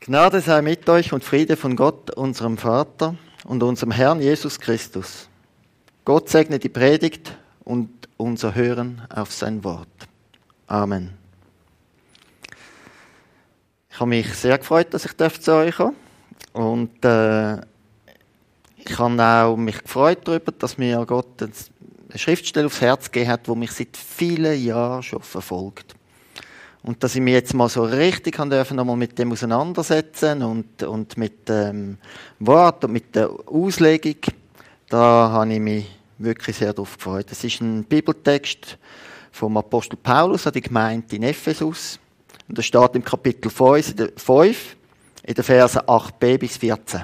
Gnade sei mit euch und Friede von Gott, unserem Vater und unserem Herrn Jesus Christus. Gott segne die Predigt und unser Hören auf sein Wort. Amen. Ich habe mich sehr gefreut, dass ich zu euch kommen darf. Und ich habe auch mich gefreut darüber, dass mir Gott eine Schriftstelle aufs Herz gegeben hat, die mich seit vielen Jahren schon verfolgt. Und dass ich mich jetzt mal so richtig nochmal mit dem auseinandersetzen und mit dem Wort und mit der Auslegung, da habe ich mich wirklich sehr darauf gefreut. Das ist ein Bibeltext vom Apostel Paulus an die Gemeinde in Ephesus. Und das steht im Kapitel 5, in den Versen 8b bis 14.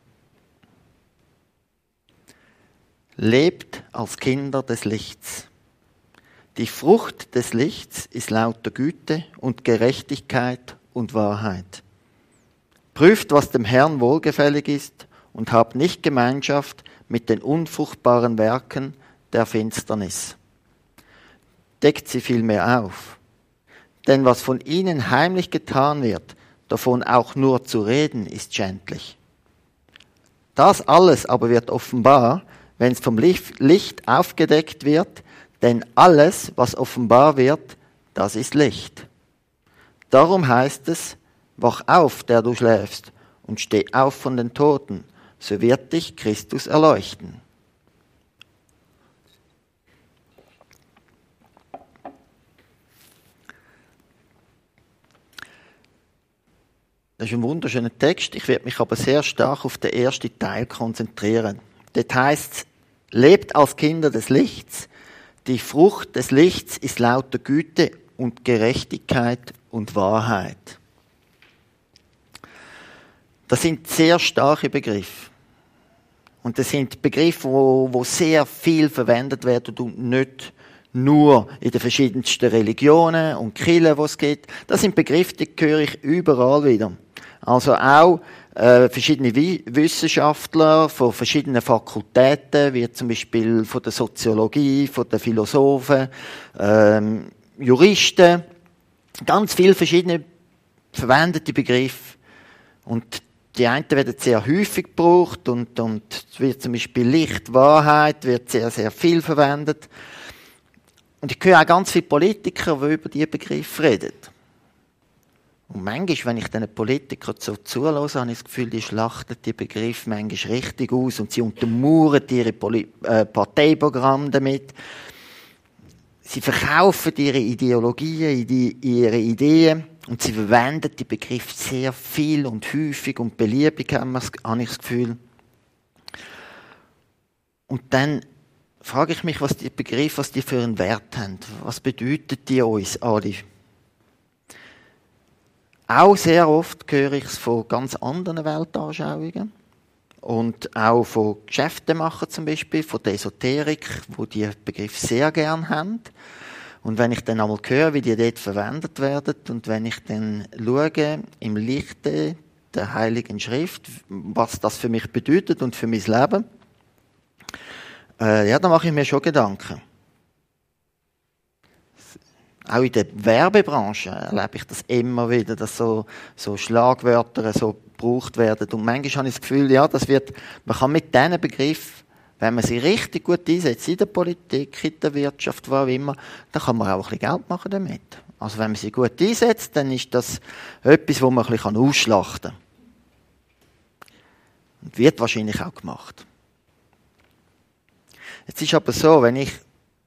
Lebt als Kinder des Lichts. Die Frucht des Lichts ist lauter Güte und Gerechtigkeit und Wahrheit. Prüft, was dem Herrn wohlgefällig ist, und habt nicht Gemeinschaft mit den unfruchtbaren Werken der Finsternis. Deckt sie vielmehr auf. Denn was von ihnen heimlich getan wird, davon auch nur zu reden, ist schändlich. Das alles aber wird offenbar, wenn es vom Licht aufgedeckt wird, denn alles, was offenbar wird, das ist Licht. Darum heißt es, wach auf, der du schläfst, und steh auf von den Toten, so wird dich Christus erleuchten. Das ist ein wunderschöner Text. Ich werde mich aber sehr stark auf den ersten Teil konzentrieren. Dort heißt es, lebt als Kinder des Lichts. Die Frucht des Lichts ist lauter Güte und Gerechtigkeit und Wahrheit. Das sind sehr starke Begriffe. Und das sind Begriffe, wo sehr viel verwendet werden und nicht nur in den verschiedensten Religionen und Kirchen, die es gibt. Das sind Begriffe, die höre ich überall wieder. Also auch verschiedene Wissenschaftler von verschiedenen Fakultäten, wie zum Beispiel von der Soziologie, von den Philosophen, Juristen, ganz viele verschiedene verwendete Begriffe. Und die einen werden sehr häufig gebraucht und wird zum Beispiel Licht, Wahrheit, wird sehr, sehr viel verwendet. Und ich höre auch ganz viele Politiker, die über diese Begriffe reden. Und manchmal, wenn ich diesen Politikern so zuhöre, habe ich das Gefühl, die schlachten die Begriffe manchmal richtig aus und sie untermauern ihre Parteiprogramme damit. Sie verkaufen ihre Ideologien, ihre Ideen und sie verwenden die Begriffe sehr viel und häufig und beliebig, habe ich das Gefühl. Und dann frage ich mich, was die Begriffe, was die für einen Wert haben. Was bedeuten die uns alle? Auch sehr oft höre ich es von ganz anderen Weltanschauungen und auch von Geschäftemachern zum Beispiel, von der Esoterik, wo die Begriffe sehr gern haben. Und wenn ich dann einmal höre, wie die dort verwendet werden und wenn ich dann schaue im Lichte der Heiligen Schrift, was das für mich bedeutet und für mein Leben, da mache ich mir schon Gedanken. Auch in der Werbebranche erlebe ich das immer wieder, dass so Schlagwörter so gebraucht werden. Und manchmal habe ich das Gefühl, ja, man kann mit diesen Begriffen, wenn man sie richtig gut einsetzt, in der Politik, in der Wirtschaft, wo auch immer, dann kann man auch ein bisschen Geld machen damit. Also wenn man sie gut einsetzt, dann ist das etwas, wo man ein bisschen ausschlachten kann. Und wird wahrscheinlich auch gemacht. Jetzt ist aber so, wenn ich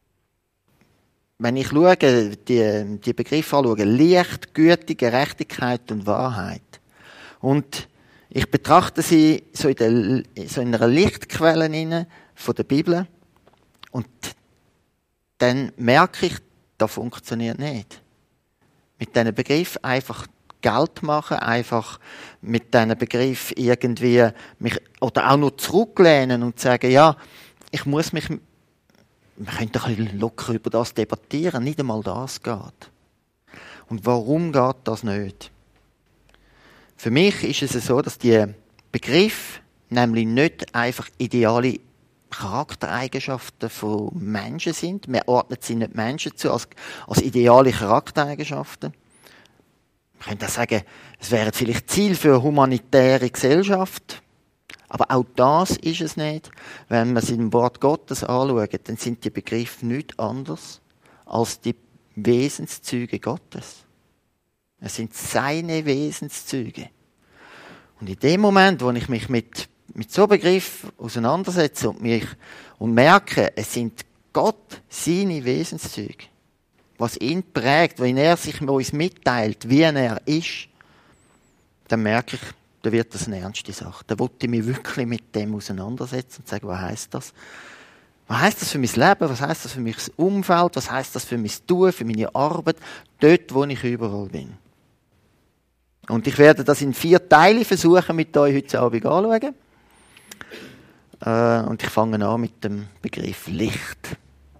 schaue, die Begriffe anschaue, Licht, Güte, Gerechtigkeit und Wahrheit. Und ich betrachte sie so in einer Lichtquelle von der Bibel. Und dann merke ich, das funktioniert nicht. Mit diesen Begriffen einfach Geld machen, einfach mit diesen Begriffen irgendwie mich, oder auch nur zurücklehnen und sagen, ja, ich muss mich, wir können ein bisschen locker über das debattieren, nicht einmal das geht. Und warum geht das nicht? Für mich ist es so, dass die Begriffe nämlich nicht einfach ideale Charaktereigenschaften von Menschen sind. Man ordnet sie nicht Menschen zu als ideale Charaktereigenschaften. Man könnte auch sagen, es wäre vielleicht Ziel für eine humanitäre Gesellschaft. Aber auch das ist es nicht. Wenn wir es im Wort Gottes anschauen, dann sind die Begriffe nichts anderes als die Wesenszüge Gottes. Es sind seine Wesenszüge. Und in dem Moment, wo ich mich mit so einem Begriff auseinandersetze und merke, es sind Gott seine Wesenszüge, was ihn prägt, wenn er sich uns mitteilt, wie er ist, dann merke ich, dann wird das eine ernste Sache. Dann wollte ich mich wirklich mit dem auseinandersetzen und sagen, was heisst das? Was heisst das für mein Leben? Was heisst das für mein Umfeld? Was heisst das für mein Tun, für meine Arbeit? Dort, wo ich überall bin. Und ich werde das in 4 Teile versuchen, mit euch heute Abend anzuschauen. Und ich fange an mit dem Begriff Licht.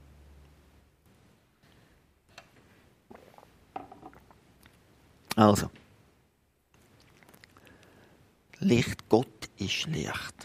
Also. Licht, Gott ist Licht.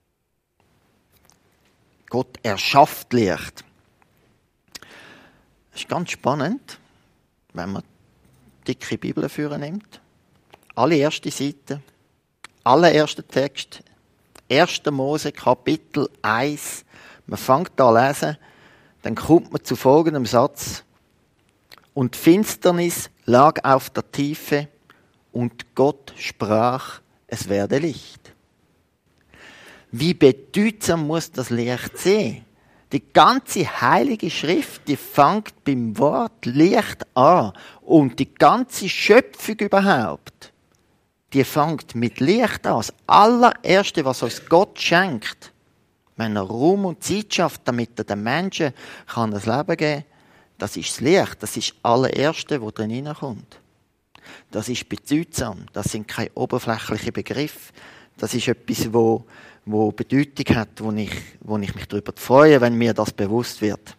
Gott erschafft Licht. Das ist ganz spannend, wenn man die dicke Bibel führen nimmt. Allererste Seite, allererster Text, 1. Mose, Kapitel 1. Man fängt an zu lesen, dann kommt man zu folgendem Satz. Und Finsternis lag auf der Tiefe, und Gott sprach, es werde Licht. Wie bedeutsam muss das Licht sein? Die ganze Heilige Schrift, die fängt beim Wort Licht an. Und die ganze Schöpfung überhaupt, die fängt mit Licht an. Das allererste, was uns Gott schenkt, wenn er Raum und Zeit schafft, damit er den Menschen ein Leben geben kann, das ist das Licht. Das ist das allererste, was drin hineinkommt. Das ist bedeutsam. Das sind keine oberflächlichen Begriffe. Das ist etwas, wo Bedeutung hat, wo ich mich darüber freue, wenn mir das bewusst wird.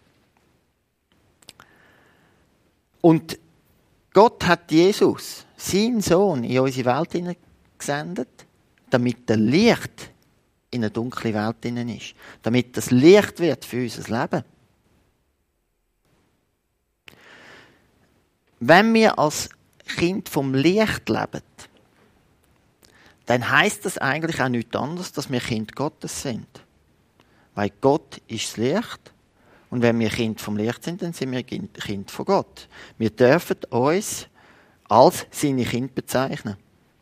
Und Gott hat Jesus, seinen Sohn, in unsere Welt hineingesendet, damit der Licht in eine dunkle Welt hinein ist. Damit das Licht wird für unser Leben. Wenn wir als Kind vom Licht leben, dann heisst das eigentlich auch nichts anderes, dass wir Kind Gottes sind. Weil Gott ist das Licht. Und wenn wir Kind vom Licht sind, dann sind wir Kind von Gott. Wir dürfen uns als seine Kinder bezeichnen.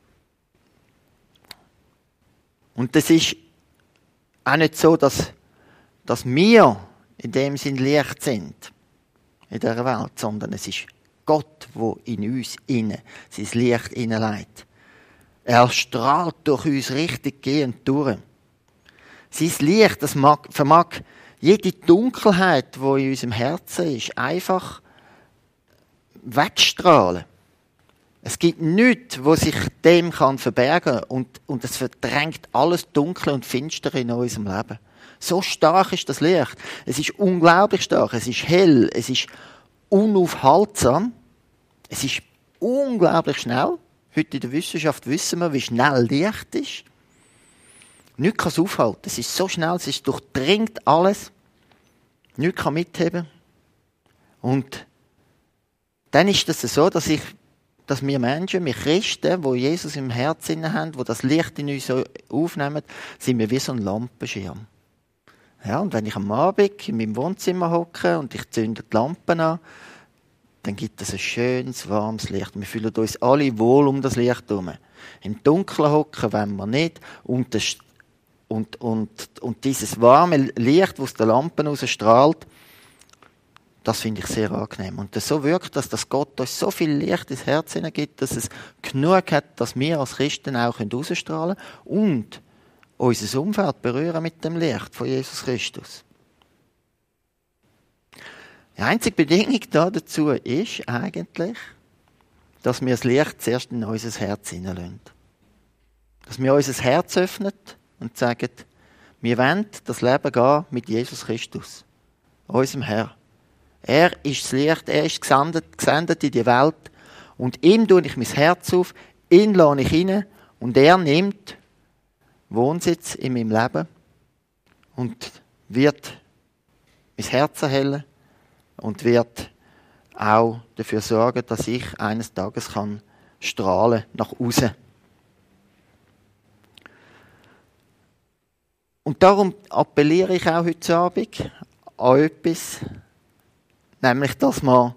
Und das ist auch nicht so, dass wir in dem Sinn Licht sind in dieser Welt, sondern es ist Gott, der in uns innen sein Licht hineinlegt. Er strahlt durch uns richtig gehend durch. Sein Licht, das vermag jede Dunkelheit, die in unserem Herzen ist, einfach wegstrahlen. Es gibt nichts, wo sich dem verbergen kann und es verdrängt alles Dunkle und Finstere in unserem Leben. So stark ist das Licht. Es ist unglaublich stark, es ist hell, es ist unaufhaltsam, es ist unglaublich schnell. Heute in der Wissenschaft wissen wir, wie schnell Licht ist. Nichts kann es aufhalten. Es ist so schnell, es durchdringt alles. Nichts kann mitheben. Und dann ist es so, dass wir Menschen, wir Christen, die Jesus im Herzen haben, die das Licht in uns aufnehmen, sind wir wie so ein Lampenschirm. Ja, und wenn ich am Abend in meinem Wohnzimmer hocke und ich zünde die Lampen an, dann gibt es ein schönes, warmes Licht. Wir fühlen uns alle wohl um das Licht herum. Im Dunkeln hocken wollen wir nicht. Und dieses warme Licht, das aus den Lampen rausstrahlt, das finde ich sehr angenehm. Und das so wirkt, dass Gott uns so viel Licht ins Herz hineingibt, dass es genug hat, dass wir als Christen auch rausstrahlen können und unser Umfeld berühren mit dem Licht von Jesus Christus. Die einzige Bedingung dazu ist eigentlich, dass wir das Licht zuerst in unser Herz hineinlassen. Dass wir unser Herz öffnen und sagen, wir wollen das Leben gehen mit Jesus Christus, unserem Herr. Er ist das Licht, er ist gesendet in die Welt und ihm tue ich mein Herz auf, ihn lade ich hinein und er nimmt Wohnsitz in meinem Leben und wird mein Herz erhellen und wird auch dafür sorgen, dass ich eines Tages kann strahlen nach außen. Und darum appelliere ich auch heute Abend an etwas, nämlich, dass wir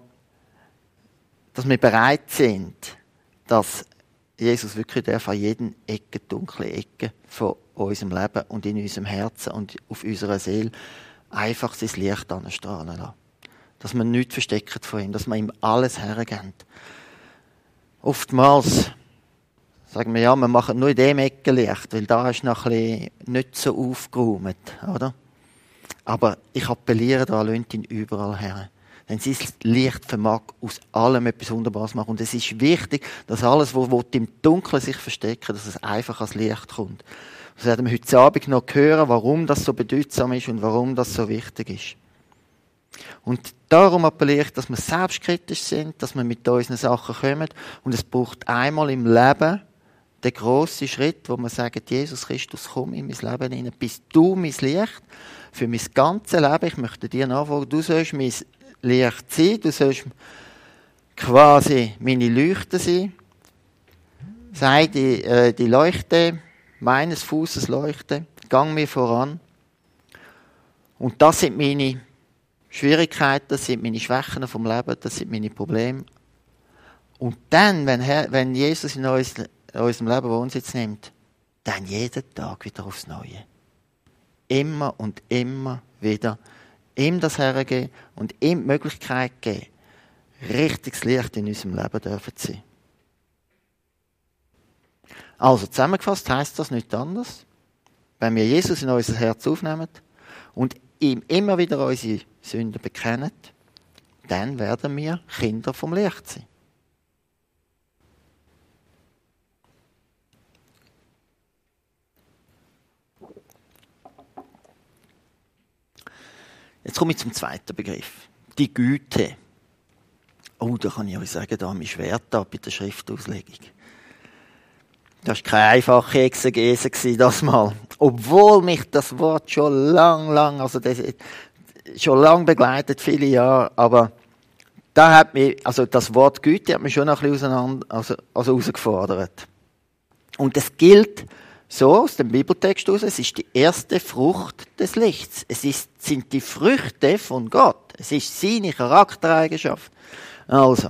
bereit sind, dass Jesus wirklich an jeden Ecke, dunkle Ecke von unserem Leben und in unserem Herzen und auf unserer Seele einfach sein Licht anstrahlen lassen. Dass wir nichts verstecken von ihm, dass wir ihm alles hergeben. Oftmals sagen wir, ja, wir machen nur in dem Ecke Licht, weil da ist noch ein bisschen nicht so aufgeräumt, oder? Aber ich appelliere da, lasst ihn überall her. Denn sein Licht vermag aus allem etwas Wunderbares machen. Und es ist wichtig, dass alles, was im Dunkeln sich versteckt, dass es einfach ans Licht kommt. Das werden wir heute Abend noch hören, warum das so bedeutsam ist und warum das so wichtig ist. Und darum appelliere ich, dass wir selbstkritisch sind, dass wir mit unseren Sachen kommen. Und es braucht einmal im Leben den grossen Schritt, wo wir sagen, Jesus Christus, komm in mein Leben hinein, bist du mein Licht für mein ganzes Leben. Ich möchte dir nachfolgen, du sollst mein Licht sein, du sollst quasi meine Leuchte sein. Sei die Leuchte meines Fußes Leuchte, gang mir voran. Und das sind meine Schwierigkeiten, das sind meine Schwächen vom Leben, das sind meine Probleme. Und dann, wenn Jesus in unserem Leben Wohnsitz nimmt, dann jeden Tag wieder aufs Neue. Immer und immer wieder ihm das hergeben und ihm die Möglichkeit geben, richtiges Licht in unserem Leben dürfen zu sein. Also zusammengefasst heisst das nichts anderes, wenn wir Jesus in unser Herz aufnehmen und ihm immer wieder unsere Sünden bekennen, dann werden wir Kinder vom Licht sein. Jetzt komme ich zum zweiten Begriff. Die Güte. Oh, da kann ich euch sagen, da habe ich schwer da bei der Schriftauslegung. Das war keine einfache Exegese das mal. Obwohl mich das Wort schon lang, schon lang begleitet, viele Jahre, aber da hat mich, also das Wort Güte hat mich schon noch ein bisschen herausgefordert. Und es gilt so aus dem Bibeltext heraus, es ist die erste Frucht des Lichts. Sind die Früchte von Gott. Es ist seine Charaktereigenschaft. Also.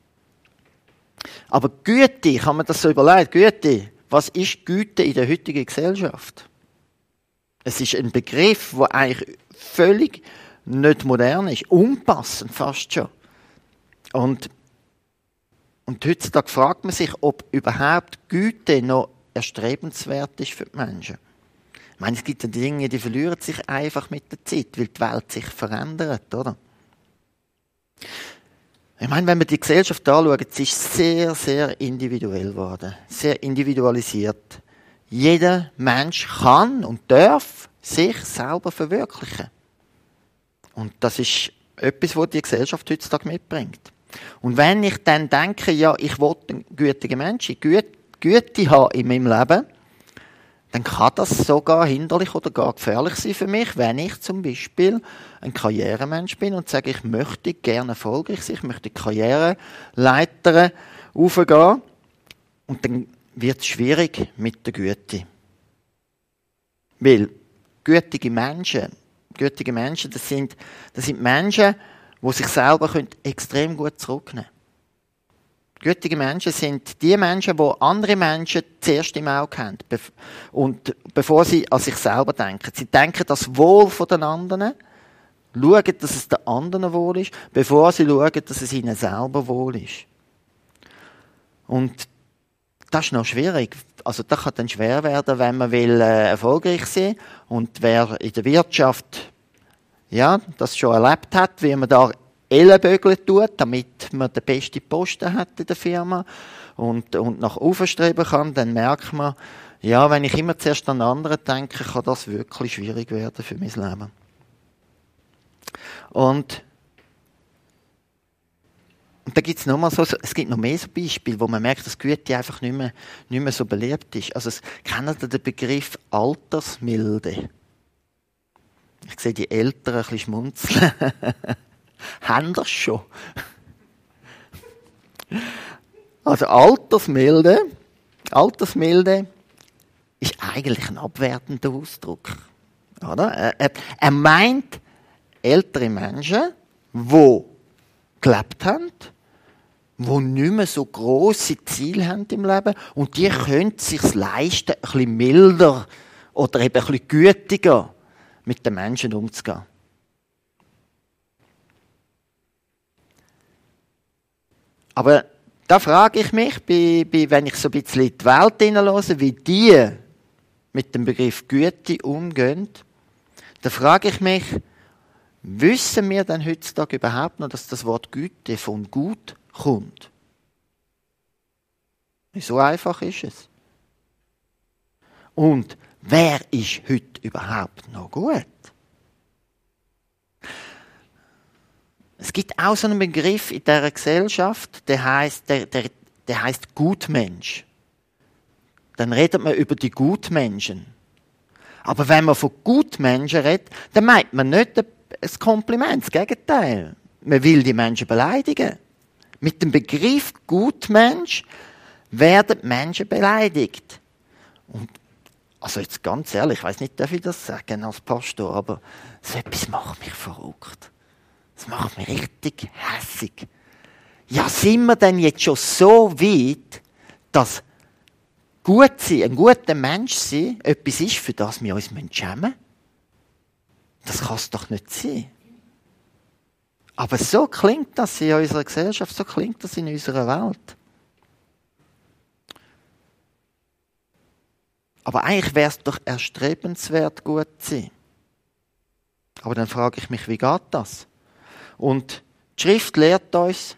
Aber Güte, kann man das so überlegen, Güte, was ist Güte in der heutigen Gesellschaft? Es ist ein Begriff, der eigentlich völlig nicht modern ist, unpassend fast schon. Und heutzutage fragt man sich, ob überhaupt Güte noch erstrebenswert ist für die Menschen. Ich meine, es gibt ja Dinge, die verlieren sich einfach mit der Zeit, weil die Welt sich verändert, oder? Ich meine, wenn wir die Gesellschaft anschauen, sie ist sehr, sehr individuell geworden. Sehr individualisiert. Jeder Mensch kann und darf sich selber verwirklichen. Und das ist etwas, was die Gesellschaft heutzutage mitbringt. Und wenn ich dann denke, ja, ich will ein gütiger Mensch, Güte haben in meinem Leben, dann kann das sogar hinderlich oder gar gefährlich sein für mich, wenn ich zum Beispiel ein Karrieremensch bin und sage, ich möchte gerne erfolgreich sein, ich möchte Karriereleiter raufgehen. Und dann wird es schwierig mit der Güte. Weil gütige Menschen, das sind Menschen, die sich selber extrem gut zurücknehmen können. Gütige Menschen sind die Menschen, die andere Menschen zuerst im Auge haben. Und bevor sie an sich selber denken. Sie denken das Wohl den anderen, schauen, dass es den anderen wohl ist, bevor sie schauen, dass es ihnen selber wohl ist. Und das ist noch schwierig. Also das kann dann schwer werden, wenn man erfolgreich sein will. Und wer in der Wirtschaft das schon erlebt hat, wie man da Ellenbögeln tut, damit man den besten Posten hat in der Firma und nach oben streben kann, dann merkt man, ja, wenn ich immer zuerst an anderen denke, kann das wirklich schwierig werden für mein Leben. Und da gibt es es gibt noch mehr so Beispiele, wo man merkt, dass Güte einfach nicht mehr so beliebt ist. Also kennt ihr den Begriff Altersmilde? Ich sehe die Eltern ein bisschen schmunzeln. Haben das schon? Also Altersmilde ist eigentlich ein abwertender Ausdruck. Oder? Er meint ältere Menschen, die gelebt haben, die nicht mehr so grosse Ziele haben im Leben und die können es sich leisten, ein bisschen milder oder eben ein bisschen gütiger mit den Menschen umzugehen. Aber da frage ich mich, wenn ich so ein bisschen in die Welt hineinhöre, wie die mit dem Begriff Güte umgehen, da frage ich mich, wissen wir denn heutzutage überhaupt noch, dass das Wort Güte von gut kommt? So einfach ist es. Und wer ist heute überhaupt noch gut? Es gibt auch so einen Begriff in dieser Gesellschaft, der heißt Gutmensch. Dann redet man über die Gutmenschen. Aber wenn man von Gutmenschen redet, dann meint man nicht ein Kompliment, das Gegenteil. Man will die Menschen beleidigen. Mit dem Begriff Gutmensch werden Menschen beleidigt. Und also jetzt ganz ehrlich, ich weiss nicht, darf ich das sagen als Pastor, aber so etwas macht mich verrückt. Das macht mich richtig hässig. Ja, sind wir denn jetzt schon so weit, dass gut sein, ein guter Mensch sein, etwas ist, für das wir uns schämen müssen? Das kann es doch nicht sein. Aber so klingt das in unserer Gesellschaft, so klingt das in unserer Welt. Aber eigentlich wäre es doch erstrebenswert, gut zu sein. Aber dann frage ich mich, wie geht das? Und die Schrift lehrt uns,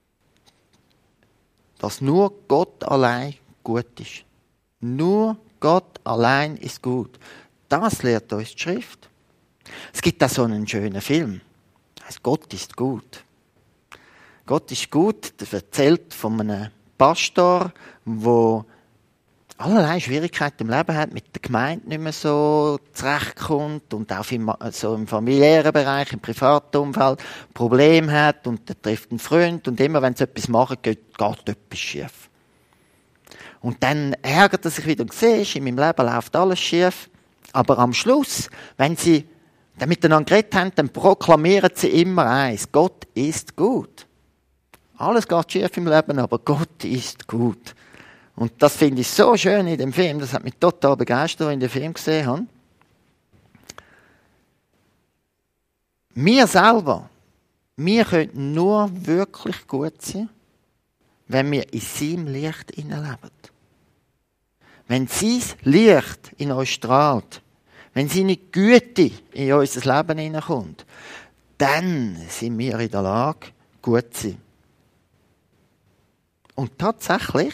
dass nur Gott allein gut ist. Nur Gott allein ist gut. Das lehrt uns die Schrift. Es gibt da so einen schönen Film. Das heißt, Gott ist gut. Gott ist gut, das erzählt von einem Pastor, der allerlei Schwierigkeiten im Leben hat, mit der Gemeinde nicht mehr so zurechtkommt und auch so im familiären Bereich, im privaten Umfeld Probleme hat und er trifft einen Freund und immer, wenn sie etwas machen, geht etwas schief. Und dann ärgert er sich wieder und siehst, in meinem Leben läuft alles schief, aber am Schluss, wenn sie dann miteinander geredet haben, dann proklamieren sie immer eins: Gott ist gut. Alles geht schief im Leben, aber Gott ist gut. Und das finde ich so schön in dem Film, das hat mich total begeistert, als ich den Film gesehen habe. Wir selber, wir können nur wirklich gut sein, wenn wir in seinem Licht leben. Wenn sein Licht in uns strahlt, wenn seine Güte in unser Leben hineinkommt, dann sind wir in der Lage, gut zu sein. Und tatsächlich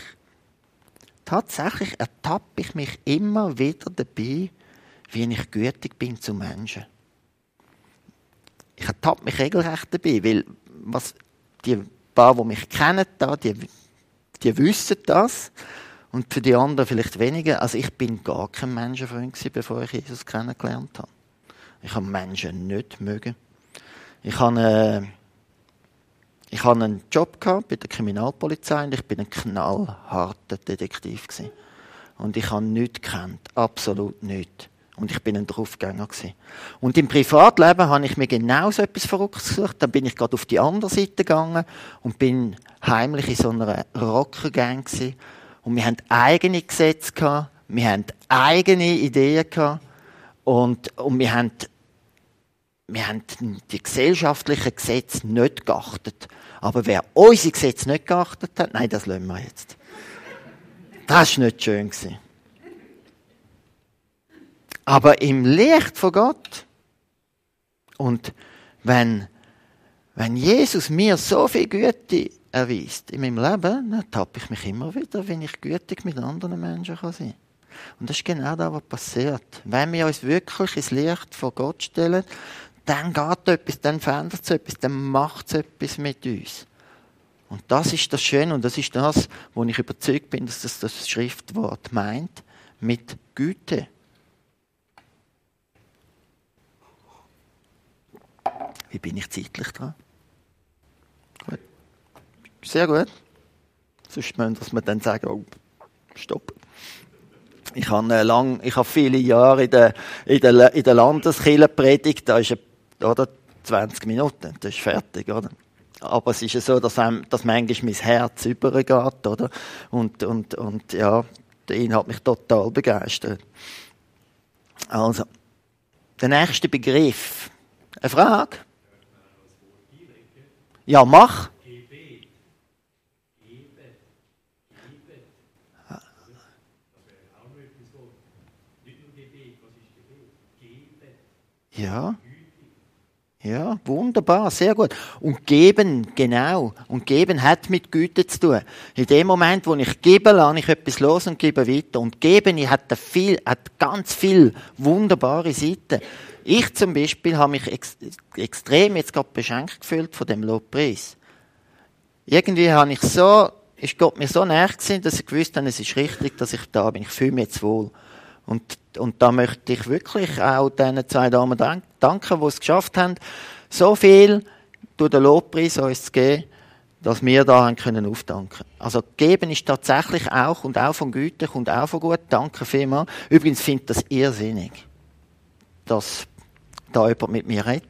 ertappe ich mich immer wieder dabei, wie ich gütig bin zu Menschen. Ich ertappe mich regelrecht dabei, weil die paar, die mich kennen, die wissen das. Und für die anderen vielleicht weniger. Also ich bin gar kein Menschenfreund gewesen, bevor ich Jesus kennengelernt habe. Ich habe Menschen nicht mögen. Ich habe einen Job gehabt bei der Kriminalpolizei und ich bin ein knallharter Detektiv gewesen. Und ich habe nichts gekannt, absolut nichts. Und ich bin ein Draufgänger gewesen. Und im Privatleben habe ich mir genau so etwas Verrücktes gesucht. Dann bin ich gerade auf die andere Seite gegangen und bin heimlich in so einer Rockergang gewesen. Und wir hatten eigene Gesetze gehabt, wir hatten eigene Ideen gehabt und wir haben die gesellschaftlichen Gesetze nicht geachtet. Aber wer unsere Gesetze nicht geachtet hat, nein, das lassen wir jetzt. Das war nicht schön. Aber im Licht von Gott und wenn Jesus mir so viel Güte erweist in meinem Leben, dann tappe ich mich immer wieder, wenn ich gütig mit anderen Menschen sein kann. Und das ist genau das, was passiert. Wenn wir uns wirklich ins Licht von Gott stellen, dann geht etwas, dann verändert es etwas, dann macht es etwas mit uns. Und das ist das Schöne und das ist das, wo ich überzeugt bin, dass das Schriftwort meint, mit Güte. Wie bin ich zeitlich dran? Gut. Sehr gut. Sonst müssen wir dann sagen, oh, stopp. Ich habe viele Jahre in der Landeskirche predigt, da ist oder 20 Minuten, das ist fertig, oder? Aber es ist ja so, dass manchmal mein Herz übergeht, oder? Und ja, der Inhalt hat mich total begeistert. Also, der nächste Begriff. Eine Frage? Ja, mach. Ja. Ja, wunderbar, sehr gut. Und geben, genau. Und geben hat mit Güte zu tun. In dem Moment, wo ich gebe, lasse ich etwas los und gebe weiter. Und geben hat ganz viel wunderbare Seiten. Ich zum Beispiel habe mich extrem jetzt gerade beschenkt gefühlt von dem Lobpreis. Irgendwie ist Gott mir so nahe gewesen, dass ich gewusst habe, es ist richtig, dass ich da bin. Ich fühle mich jetzt wohl. Und da möchte ich wirklich auch diesen 2 Damen danken, die es geschafft haben, so viel durch den Lobpreis uns zu geben, dass wir da haben können aufdanken. Also geben ist tatsächlich auch, und auch von Güte, und auch von gut. Danke vielmals. Übrigens finde ich das irrsinnig, dass da jemand mit mir redet.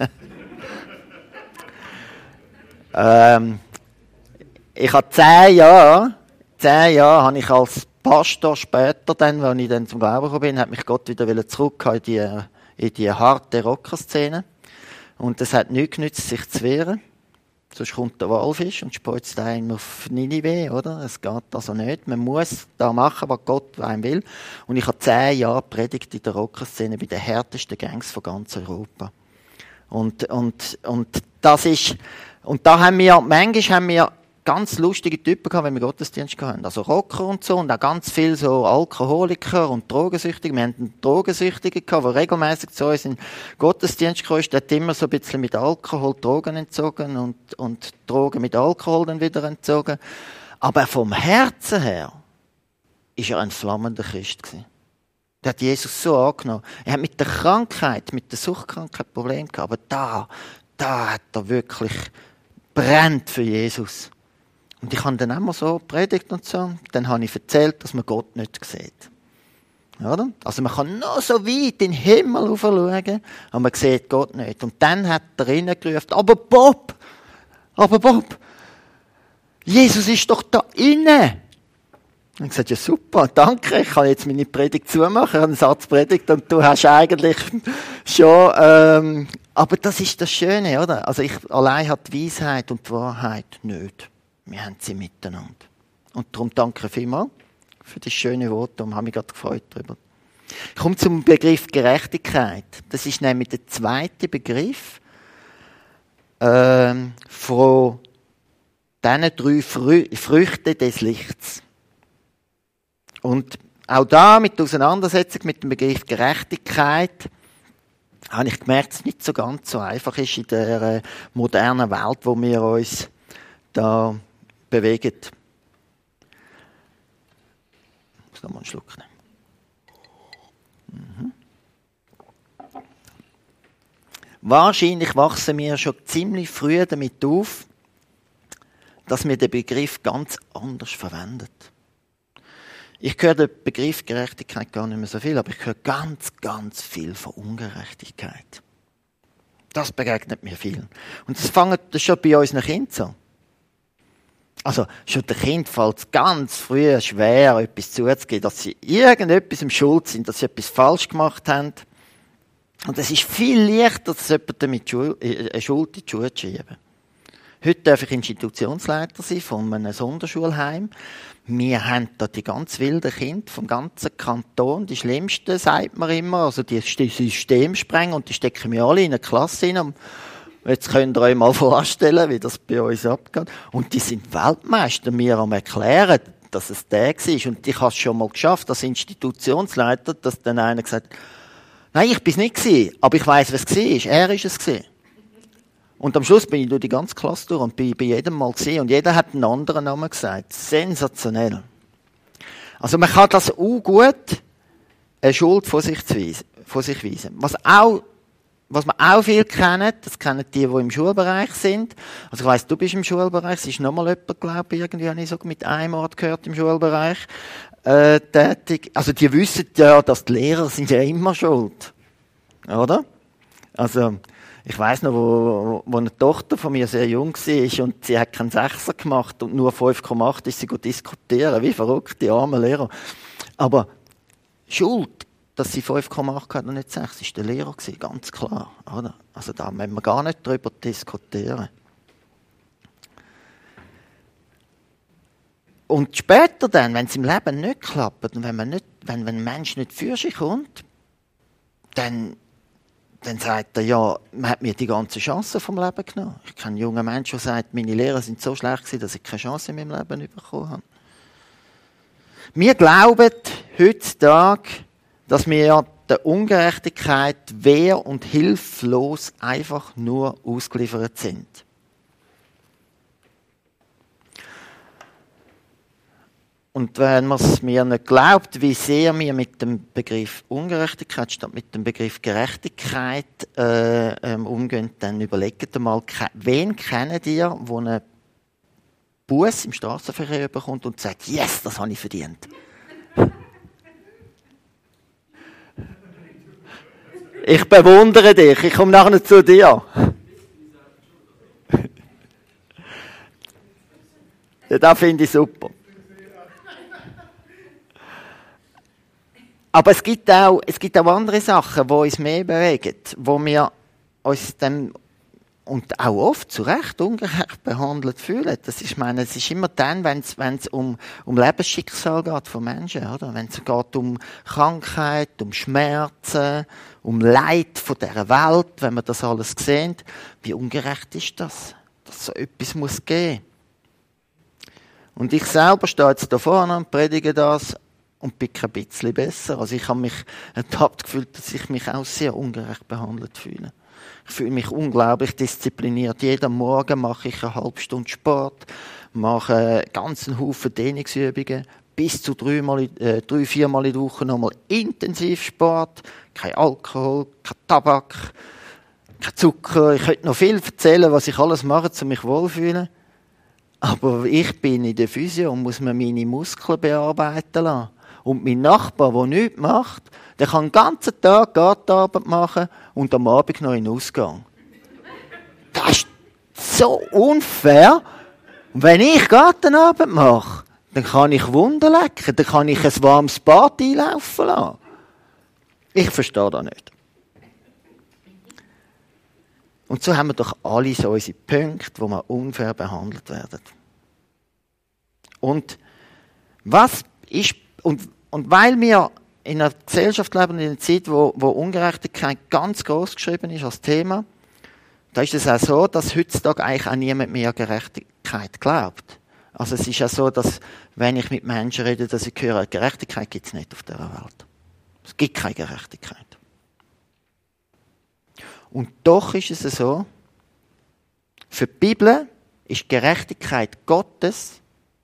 Ich habe 10 Jahre habe ich als Pastor später dann, als ich dann zum Glauben gekommen bin, hat mich Gott wieder zurück in die harte Rockerszene. Und es hat nichts genützt, sich zu wehren. Sonst kommt der Walfisch und speuzt einen auf Ninive, oder? Es geht also nicht. Man muss da machen, was Gott einem will. Und ich habe 10 Jahre predigt in der Rockerszene bei den härtesten Gangs von ganz Europa. Und das ist, und da manchmal haben wir ganz lustige Typen gehabt, wenn wir Gottesdienst hatten. Also Rocker und so, und auch ganz viel so Alkoholiker und Drogensüchtige. Wir hatten einen Drogensüchtigen gehabt, der regelmäßig zu uns in den Gottesdienst kam. Der hat immer so ein bisschen mit Alkohol Drogen entzogen und Drogen mit Alkohol dann wieder entzogen. Aber vom Herzen her ist er ein flammender Christ gewesen. Der hat Jesus so angenommen. Er hat mit der Krankheit, mit der Suchtkrankheit Probleme gehabt. Aber da hat er wirklich brennt für Jesus. Und ich habe dann immer so predigt und so. Dann habe ich erzählt, dass man Gott nicht sieht. Oder? Also man kann noch so weit in den Himmel schauen, aber man sieht Gott nicht. Und dann hat er reingerufen, aber Bob, Jesus ist doch da innen. Und ich gesagt, ja super, danke, ich kann jetzt meine Predigt zumachen, ich habe einen Satz predigt und du hast eigentlich schon, aber das ist das Schöne, oder? Also ich allein habe die Weisheit und die Wahrheit nicht. Wir haben sie miteinander. Und darum danke vielmals für das schöne Votum, habe mich gerade gefreut darüber. Ich komme zum Begriff Gerechtigkeit. Das ist nämlich der zweite Begriff von diesen 3 Früchten des Lichts. Und auch da mit der Auseinandersetzung mit dem Begriff Gerechtigkeit habe ich gemerkt, dass es nicht so ganz so einfach ist in der modernen Welt, wo wir uns da bewegen. Ich muss noch mal einen Schluck nehmen. Wahrscheinlich wachsen wir schon ziemlich früh damit auf, dass wir den Begriff ganz anders verwenden. Ich höre den Begriff Gerechtigkeit gar nicht mehr so viel, aber ich höre ganz, ganz viel von Ungerechtigkeit. Das begegnet mir viel. Und das fängt schon bei unseren Kindern an. Also, schon den Kind fällt es ganz früh schwer, etwas zuzugeben, dass sie irgendetwas im Schuld sind, dass sie etwas falsch gemacht haben. Und es ist viel leichter, dass jemand damit Schuld in die Schuhe schieben. Heute darf ich Institutionsleiter sein von einem Sonderschulheim. Wir haben da die ganz wilden Kinder vom ganzen Kanton, die schlimmsten, sagt man immer, also die System sprengen und die stecken wir alle in eine Klasse hinein. Jetzt könnt ihr euch mal vorstellen, wie das bei uns abgeht. Und die sind Weltmeister, mir am erklären, dass es der war. Und ich habe es schon mal geschafft, als Institutionsleiter, dass dann einer gesagt hat, nein, ich bin es nicht gewesen, aber ich weiss, was es war. Er ist es gewesen. Und am Schluss bin ich durch die ganze Klasse durch und bin bei jedem Mal gesehen. Und jeder hat einen anderen Namen gesagt. Sensationell. Also man kann das auch gut eine Schuld vor sich weisen. Was auch was wir auch viel kennen, das kennen die im Schulbereich sind. Also ich weiss, du bist im Schulbereich, es ist nochmal jemand, glaube ich, irgendwie habe ich so mit einem Ort gehört im Schulbereich, tätig. Also die wissen ja, dass die Lehrer sind ja immer schuld. Oder? Also, ich weiss noch, wo eine Tochter von mir sehr jung war und sie hat keinen Sechser gemacht und nur 5,8 ist sie gut diskutieren. Wie verrückt, die armen Lehrer. Aber Schuld, dass sie 5,8 hat und nicht 6, ist der Lehrer gewesen, ganz klar. Oder? Also da müssen wir gar nicht drüber diskutieren. Und später dann, wenn es im Leben nicht klappt und wenn ein Mensch nicht für sich kommt, dann sagt er, ja, man hat mir die ganze Chance vom Leben genommen. Ich kenne einen jungen Menschen, der sagt, meine Lehrer sind so schlecht gewesen, dass ich keine Chance in meinem Leben bekommen habe. Wir glauben heutzutage, dass wir der Ungerechtigkeit wehr- und hilflos einfach nur ausgeliefert sind. Und wenn man es mir nicht glaubt, wie sehr wir mit dem Begriff Ungerechtigkeit statt mit dem Begriff Gerechtigkeit umgehen, dann überlegt mal, wen kennt ihr, der einen Buß im Straßenverkehr bekommt und sagt, yes, das habe ich verdient. Ich bewundere dich, ich komme nachher zu dir. Ja, das finde ich super. Aber es gibt auch andere Sachen, die uns mehr bewegen, wo wir uns dann, und auch oft zu Recht ungerecht behandelt fühlen. Es ist immer dann, wenn es um Lebensschicksal geht von Menschen, oder? Wenn es geht um Krankheit, um Schmerzen, um Leid von dieser Welt, wenn wir das alles sehen. Wie ungerecht ist das? Dass so etwas muss geben. Und ich selber stehe jetzt da vorne und predige das und bin kein bisschen besser. Also ich habe mich ertappt gefühlt, dass ich mich auch sehr ungerecht behandelt fühle. Ich fühle mich unglaublich diszipliniert. Jeden Morgen mache ich eine halbe Stunde Sport, mache einen ganzen Haufen Dehnungsübungen, bis zu 3-4 Mal in der Woche nochmal intensiv Sport, kein Alkohol, kein Tabak, kein Zucker. Ich könnte noch viel erzählen, was ich alles mache, um mich wohlzufühlen. Aber ich bin in der Physio und muss mir meine Muskeln bearbeiten lassen. Und mein Nachbar, der nichts macht, der kann den ganzen Tag Gartenarbeit machen und am Abend noch in den Ausgang. Das ist so unfair. Und wenn ich Gartenarbeit mache, dann kann ich Wunden lecken, dann kann ich ein warmes Bad einlaufen lassen. Ich verstehe das nicht. Und so haben wir doch alle so unsere Punkte, wo wir unfair behandelt werden. Und was ist, und weil wir in einer Gesellschaft leben, in einer Zeit, wo Ungerechtigkeit ganz groß geschrieben ist als Thema, da ist es auch so, dass heutzutage eigentlich auch niemand mehr an Gerechtigkeit glaubt. Also es ist ja so, dass, wenn ich mit Menschen rede, dass ich höre, Gerechtigkeit gibt es nicht auf dieser Welt. Es gibt keine Gerechtigkeit. Und doch ist es so, für die Bibel ist Gerechtigkeit Gottes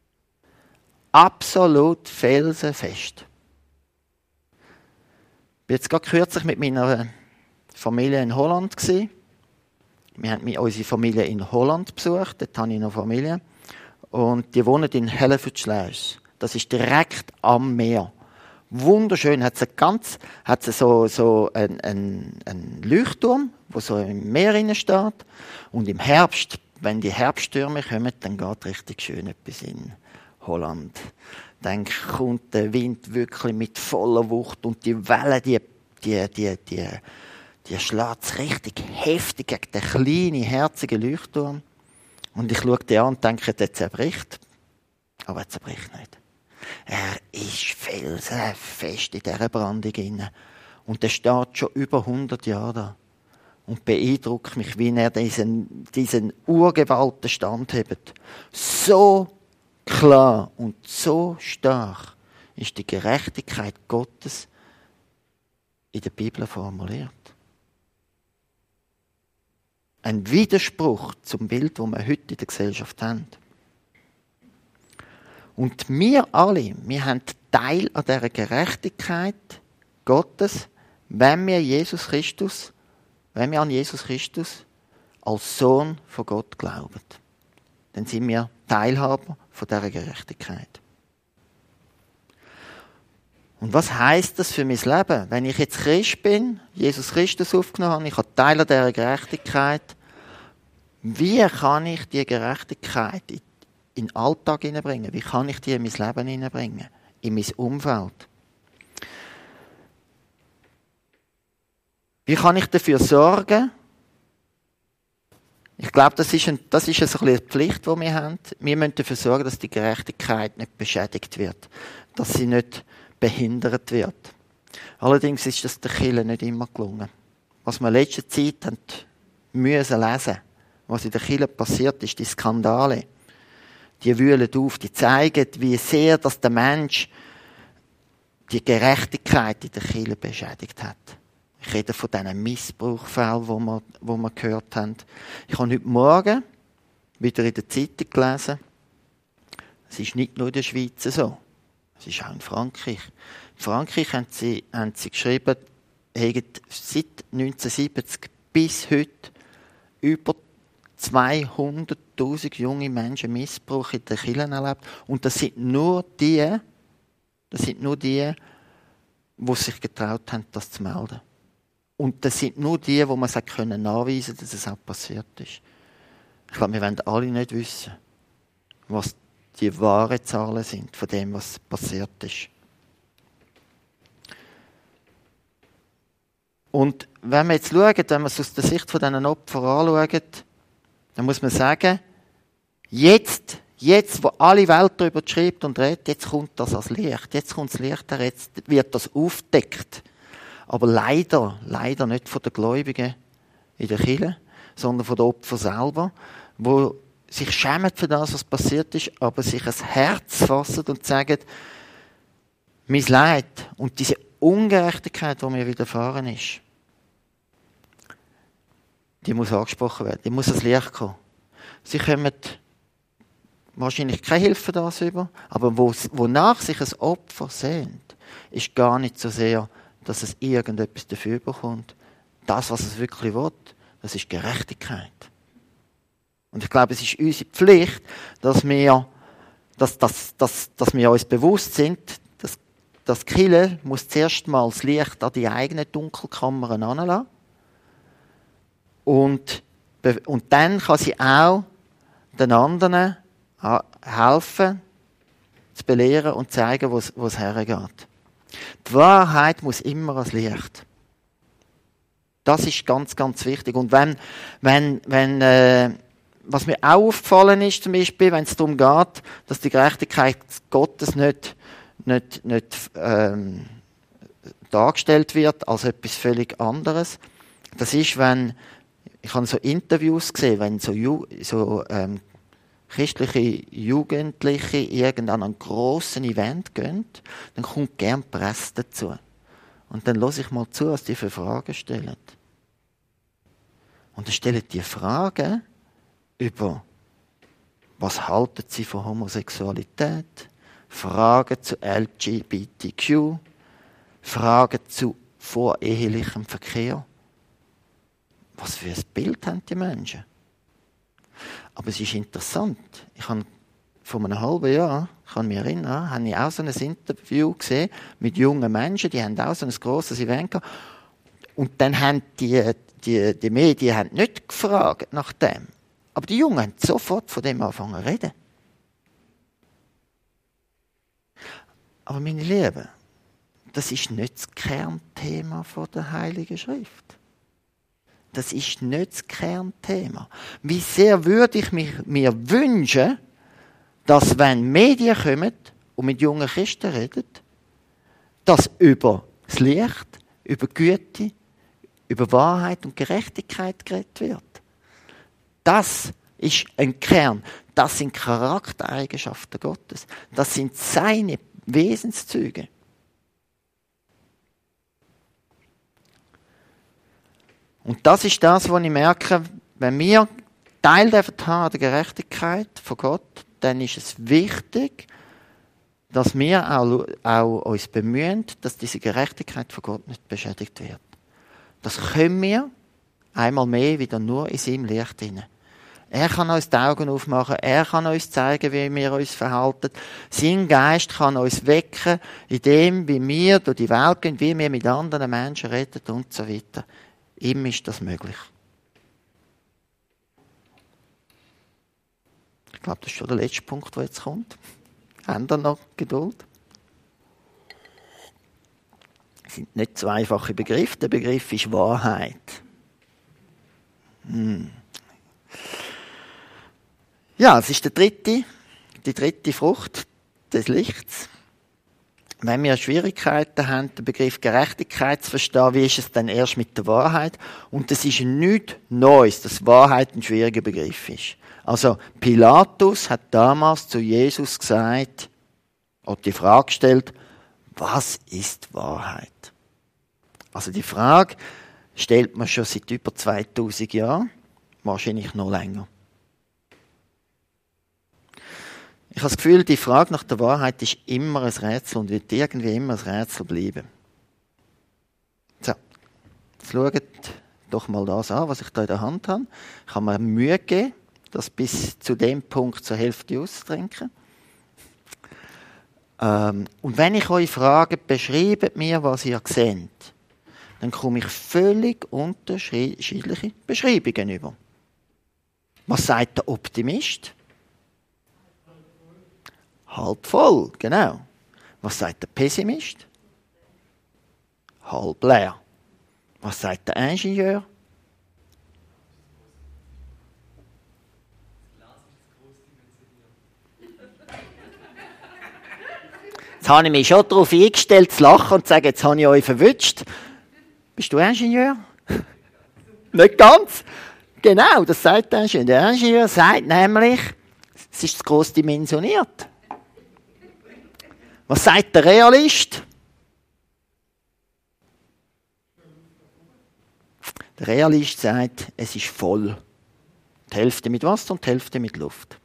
absolut felsenfest. Ich war jetzt gerade kürzlich mit meiner Familie in Holland gewesen. Wir haben unsere Familie in Holland besucht, dort habe ich noch Familie. Und die wohnen in Hellevoetsluis. Das ist direkt am Meer. Wunderschön, hat es so einen Leuchtturm, der so im Meer drin steht. Und im Herbst, wenn die Herbststürme kommen, dann geht richtig schön etwas in Holland. Dann kommt der Wind wirklich mit voller Wucht und die Wellen, die schlägt richtig heftig gegen den kleinen, herzigen Leuchtturm. Und ich schaue den an und denke, der zerbricht. Aber er zerbricht nicht. Er ist felsenfest in dieser Brandung inne. Und er steht schon über 100 Jahre da. Und beeindruckt mich, wie er diesen urgewalten Stand hat. So klar und so stark ist die Gerechtigkeit Gottes in der Bibel formuliert. Ein Widerspruch zum Bild, das wir heute in der Gesellschaft haben. Und wir alle, wir haben Teil an dieser Gerechtigkeit Gottes, wenn wir Jesus Christus wenn wir an Jesus Christus als Sohn von Gott glauben, dann sind wir Teilhaber von dieser Gerechtigkeit. Und was heisst das für mein Leben? Wenn ich jetzt Christ bin, Jesus Christus aufgenommen habe, ich habe Teil dieser Gerechtigkeit, wie kann ich die Gerechtigkeit in den Alltag hineinbringen? Wie kann ich die in mein Leben hineinbringen? In mein Umfeld? Wie kann ich dafür sorgen? Ich glaube, das ist ein bisschen eine Pflicht, die wir haben. Wir müssen dafür sorgen, dass die Gerechtigkeit nicht beschädigt wird. Dass sie nicht behindert wird. Allerdings ist das der Kirche nicht immer gelungen. Was wir in letzter Zeit haben müssen lesen, was in der Kirche passiert ist, die Skandale, die wühlen auf, die zeigen, wie sehr dass der Mensch die Gerechtigkeit in der Kirche beschädigt hat. Ich rede von diesen Missbrauchsfällen, wo wir gehört haben. Ich habe heute Morgen wieder in der Zeitung gelesen, es ist nicht nur in der Schweiz so, es ist auch in Frankreich. In Frankreich haben sie geschrieben, haben seit 1970 bis heute über 200'000 junge Menschen Missbrauch in den Kirchen erlebt. Und das sind nur die, die sich getraut haben, das zu melden. Und das sind nur die, wo man können nachweisen können, dass es auch passiert ist. Ich glaube, wir wollen alle nicht wissen, was die wahren Zahlen sind von dem, was passiert ist. Und wenn wir jetzt schauen, wenn wir es aus der Sicht von diesen Opfern anschauen, dann muss man sagen, jetzt, wo alle Welt darüber schreibt und redet, jetzt kommt das als Licht. Jetzt kommt das Licht her, jetzt wird das aufgedeckt. Aber leider nicht von den Gläubigen in der Kirche, sondern von den Opfern selber, die sich schämen für das, was passiert ist, aber sich ein Herz fassen und sagen, mein Leid und diese Ungerechtigkeit, die mir widerfahren ist, die muss angesprochen werden, die muss ans Licht kommen. Sie kommen wahrscheinlich keine Hilfe da über, aber wonach sich ein Opfer sehnt, ist gar nicht so sehr, dass es irgendetwas dafür bekommt. Das, was es wirklich will, das ist Gerechtigkeit. Und ich glaube, es ist unsere Pflicht, dass wir uns bewusst sind, dass die Kirche muss zuerst mal das Licht an die eigenen Dunkelkammern heranlassen. Und dann kann sie auch den anderen helfen, zu belehren und zeigen, wo es hergeht. Die Wahrheit muss immer ans Licht. Das ist ganz, ganz wichtig. Und wenn was mir auch aufgefallen ist, zum Beispiel, wenn es darum geht, dass die Gerechtigkeit Gottes nicht dargestellt wird als etwas völlig anderes, das ist, ich habe so Interviews gesehen, wenn so christliche Jugendliche irgendwann an einen grossen Event gehen, dann kommt gern die Presse dazu. Und dann höre ich mal zu, was die für Fragen stellen. Und dann stellen die Fragen über, was halten sie von Homosexualität, Fragen zu LGBTQ, Fragen zu vorehelichem Verkehr. Was für ein Bild haben die Menschen? Aber es ist interessant. Ich habe vor einem halben Jahr, ich kann mich erinnern, habe ich auch so ein Interview gesehen mit jungen Menschen, die haben auch so ein grosses Event gehabt. Und dann haben die Medien haben nicht gefragt nach dem. Aber die Jungen haben sofort von dem angefangen zu reden. Aber meine Lieben, das ist nicht das Kernthema der Heiligen Schrift. Das ist nicht das Kernthema. Wie sehr würde ich mir wünschen, dass wenn Medien kommen und mit jungen Christen reden, dass über das Licht, über Güte, über Wahrheit und Gerechtigkeit geredet wird. Das ist ein Kern. Das sind Charaktereigenschaften Gottes. Das sind seine Wesenszüge. Und das ist das, was ich merke, wenn wir Teil haben der Gerechtigkeit von Gott, dann ist es wichtig, dass wir auch uns bemühen, dass diese Gerechtigkeit von Gott nicht beschädigt wird. Das können wir, einmal mehr wieder nur in seinem Licht hinein. Er kann uns die Augen aufmachen, er kann uns zeigen, wie wir uns verhalten. Sein Geist kann uns wecken, in dem, wie wir durch die Welt gehen, wie wir mit anderen Menschen reden und so weiter. Ihm ist das möglich. Ich glaube, das ist schon der letzte Punkt, der jetzt kommt. Haben wir noch Geduld? Das sind nicht so einfache Begriffe. Der Begriff ist Wahrheit. Ja, es ist die dritte Frucht des Lichts. Wenn wir Schwierigkeiten haben, den Begriff Gerechtigkeit zu verstehen, wie ist es dann erst mit der Wahrheit? Und das ist nichts Neues, dass Wahrheit ein schwieriger Begriff ist. Also Pilatus hat damals zu Jesus gesagt, oder die Frage gestellt, was ist Wahrheit? Also die Frage stellt man schon seit über 2000 Jahren, wahrscheinlich noch länger. Ich habe das Gefühl, die Frage nach der Wahrheit ist immer ein Rätsel und wird irgendwie immer ein Rätsel bleiben. So, jetzt schaut doch mal das an, was ich da in der Hand habe. Ich habe mir Mühe gegeben, das bis zu dem Punkt zur Hälfte auszutrinken. Und wenn ich euch frage, beschreibt mir, was ihr seht, dann komme ich völlig unterschiedliche Beschreibungen über. Was sagt der Optimist? Halb voll, genau. Was sagt der Pessimist? Halb leer. Was sagt der Ingenieur? Jetzt habe ich mich schon darauf eingestellt, zu lachen und zu sagen, jetzt habe ich euch verwünscht. Bist du Ingenieur? Nicht ganz. Genau, das sagt der Ingenieur. Der Ingenieur sagt nämlich, es ist zu gross dimensioniert. Was sagt der Realist? Der Realist sagt, es ist voll. Die Hälfte mit Wasser und die Hälfte mit Luft.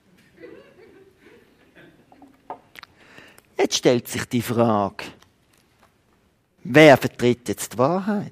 Jetzt stellt sich die Frage, wer vertritt jetzt die Wahrheit?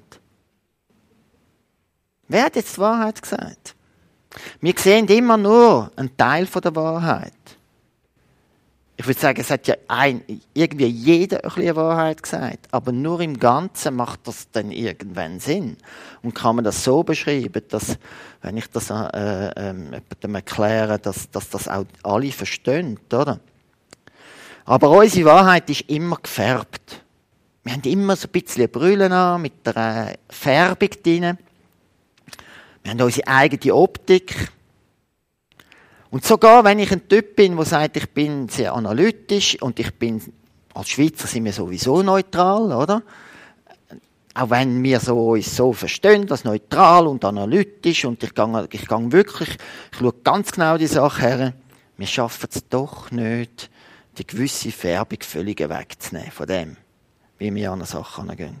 Wer hat jetzt die Wahrheit gesagt? Wir sehen immer nur einen Teil der Wahrheit. Ich würde sagen, es hat ja irgendwie jeder ein bisschen Wahrheit gesagt, aber nur im Ganzen macht das dann irgendwann Sinn. Und kann man das so beschreiben, dass, wenn ich das jemandem erkläre, dass das auch alle verstehen, oder? Aber unsere Wahrheit ist immer gefärbt. Wir haben immer so ein bisschen Brille an, mit einer Färbung drin. Wir haben unsere eigene Optik. Und sogar, wenn ich ein Typ bin, der sagt, ich bin sehr analytisch und ich bin, als Schweizer sind wir sowieso neutral, oder? Auch wenn wir uns so verstehen, als neutral und analytisch und ich schaue ganz genau die Sache her, wir schaffen es doch nicht, die gewisse Färbung völlig wegzunehmen von dem, wie wir an eine Sache herangehen.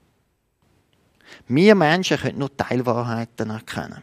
Wir Menschen können nur Teilwahrheiten erkennen.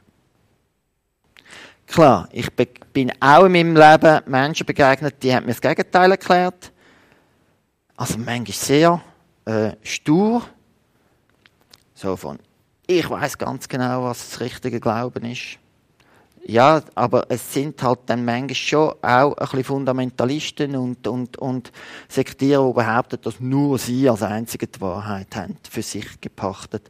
Klar, ich bin auch in meinem Leben Menschen begegnet, die haben mir das Gegenteil erklärt. Also manchmal sehr stur. So von, ich weiß ganz genau, was das richtige Glauben ist. Ja, aber es sind halt dann manchmal schon auch ein bisschen Fundamentalisten und Sektiere, die behaupten, dass nur sie als Einzige die Wahrheit haben, für sich gepachtet.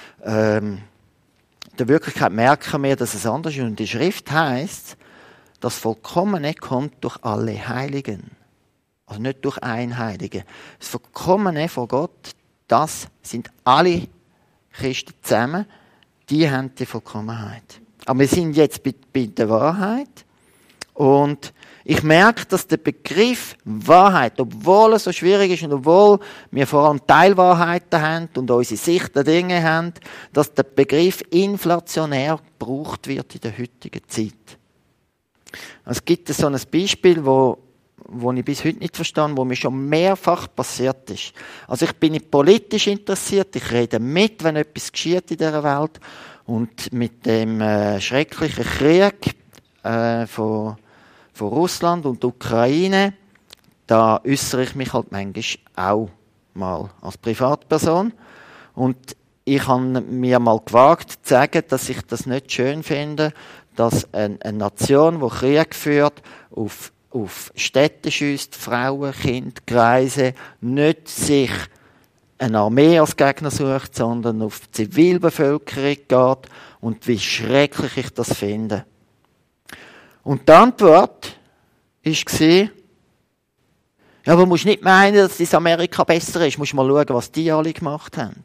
In der Wirklichkeit merken wir, dass es anders ist. Und die Schrift heisst, das Vollkommene kommt durch alle Heiligen. Also nicht durch einen Heiligen. Das Vollkommene von Gott, das sind alle Christen zusammen, die haben die Vollkommenheit. Aber wir sind jetzt bei der Wahrheit. Und ich merke, dass der Begriff Wahrheit, obwohl er so schwierig ist und obwohl wir vor allem Teilwahrheiten haben und unsere Sicht der Dinge haben, dass der Begriff inflationär gebraucht wird in der heutigen Zeit. Es gibt so ein Beispiel, wo ich bis heute nicht verstehe, wo mir schon mehrfach passiert ist. Also ich bin nicht politisch interessiert, ich rede mit, wenn etwas geschieht in dieser Welt. Und mit dem schrecklichen Krieg von Russland und der Ukraine, da äußere ich mich halt manchmal auch mal als Privatperson. Und ich habe mir mal gewagt zu sagen, dass ich das nicht schön finde, dass eine Nation, die Krieg führt, auf Städte schiesst, Frauen, Kinder, Greise, nicht sich eine Armee als Gegner sucht, sondern auf die Zivilbevölkerung geht und wie schrecklich ich das finde. Und die Antwort war, ja, aber du musst nicht meinen, dass das Amerika besser ist. Du musst mal schauen, was die alle gemacht haben.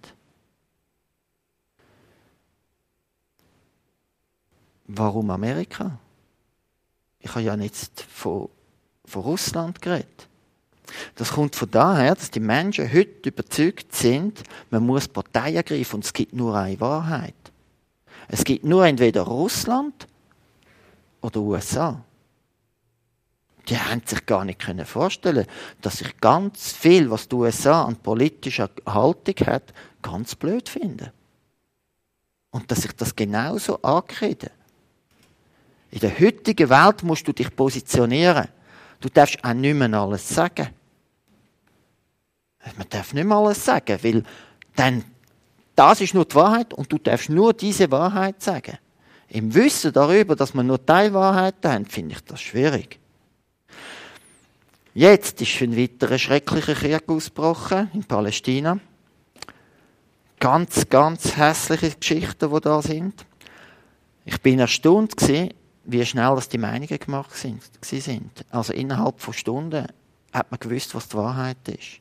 Warum Amerika? Ich habe ja nicht von Russland geredet. Das kommt von daher, dass die Menschen heute überzeugt sind, man muss Partei ergreifen und es gibt nur eine Wahrheit. Es gibt nur entweder Russland oder USA. Die haben sich gar nicht vorstellen können, dass sich ganz viel, was die USA an politischer Haltung hat, ganz blöd finden. Und dass sich das genauso ankreiden. In der heutigen Welt musst du dich positionieren. Du darfst auch nicht mehr alles sagen. Man darf nicht mehr alles sagen, weil dann, das ist nur die Wahrheit und du darfst nur diese Wahrheit sagen. Im Wissen darüber, dass wir nur die Wahrheit haben, finde ich das schwierig. Jetzt ist ein weiterer schrecklicher Krieg ausgebrochen in Palästina. Ganz, ganz hässliche Geschichten, die da sind. Ich bin erstaunt gewesen, wie schnell das die Meinungen gemacht sind. Also innerhalb von Stunden hat man gewusst, was die Wahrheit ist.